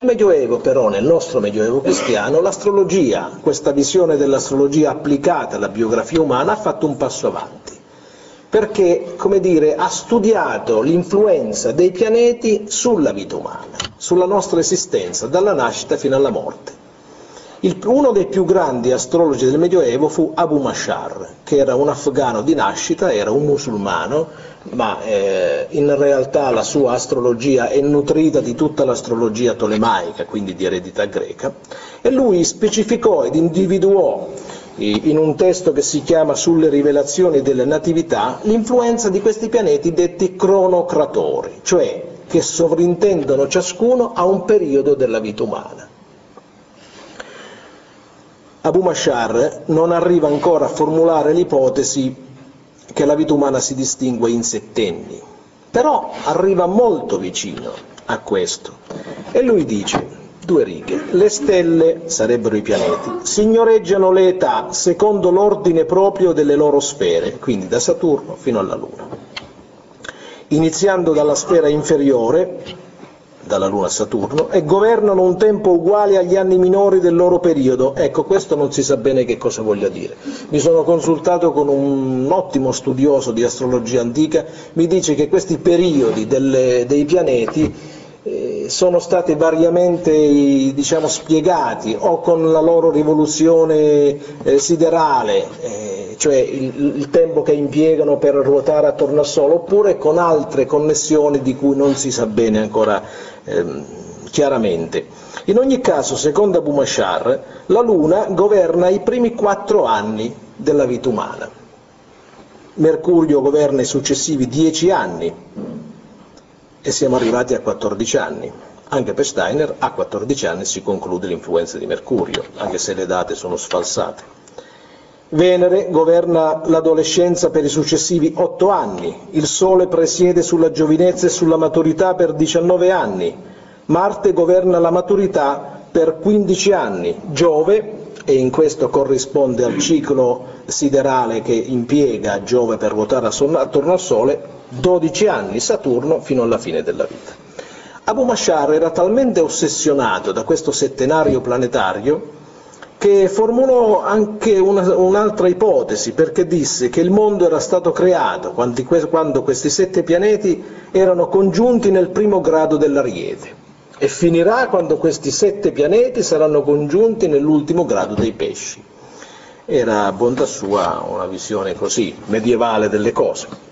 Medioevo però, nel nostro Medioevo cristiano, l'astrologia, questa visione dell'astrologia applicata alla biografia umana ha fatto un passo avanti, perché, come dire, ha studiato l'influenza dei pianeti sulla vita umana, sulla nostra esistenza, dalla nascita fino alla morte. Uno dei più grandi astrologi del Medioevo fu Abu Mashar, che era un afghano di nascita, era un musulmano, ma in realtà la sua astrologia è nutrita di tutta l'astrologia tolemaica, quindi di eredità greca, e lui specificò ed individuò in un testo che si chiama Sulle rivelazioni delle natività l'influenza di questi pianeti detti cronocratori, cioè che sovrintendono ciascuno a un periodo della vita umana. Abu Mashar non arriva ancora a formulare l'ipotesi che la vita umana si distingue in settenni, però arriva molto vicino a questo, e lui dice, due righe: le stelle, sarebbero i pianeti, signoreggiano le età secondo l'ordine proprio delle loro sfere, quindi da Saturno fino alla Luna, iniziando dalla sfera inferiore, dalla Luna a Saturno, e governano un tempo uguale agli anni minori del loro periodo. Ecco, questo non si sa bene che cosa voglia dire. Mi sono consultato con un ottimo studioso di astrologia antica, mi dice che questi periodi dei pianeti sono stati variamente, diciamo, spiegati o con la loro rivoluzione siderale, cioè il tempo che impiegano per ruotare attorno al Sole, oppure con altre connessioni di cui non si sa bene ancora chiaramente. In ogni caso, secondo Abu Mashar, la Luna governa i primi 4 anni della vita umana, Mercurio governa i successivi 10 anni, e siamo arrivati a 14 anni. Anche per Steiner a 14 anni si conclude l'influenza di Mercurio, anche se le date sono sfalsate. Venere governa l'adolescenza per i successivi 8 anni, il Sole presiede sulla giovinezza e sulla maturità per 19 anni, Marte governa la maturità per 15 anni, Giove, e in questo corrisponde al ciclo siderale che impiega Giove per ruotare attorno al Sole, 12 anni, Saturno fino alla fine della vita. Abu Mashar era talmente ossessionato da questo settenario planetario che formulò anche un'altra ipotesi, perché disse che il mondo era stato creato quando questi 7 pianeti erano congiunti nel primo grado dell'Ariete e finirà quando questi 7 pianeti saranno congiunti nell'ultimo grado dei Pesci. Era a bontà sua una visione così medievale delle cose.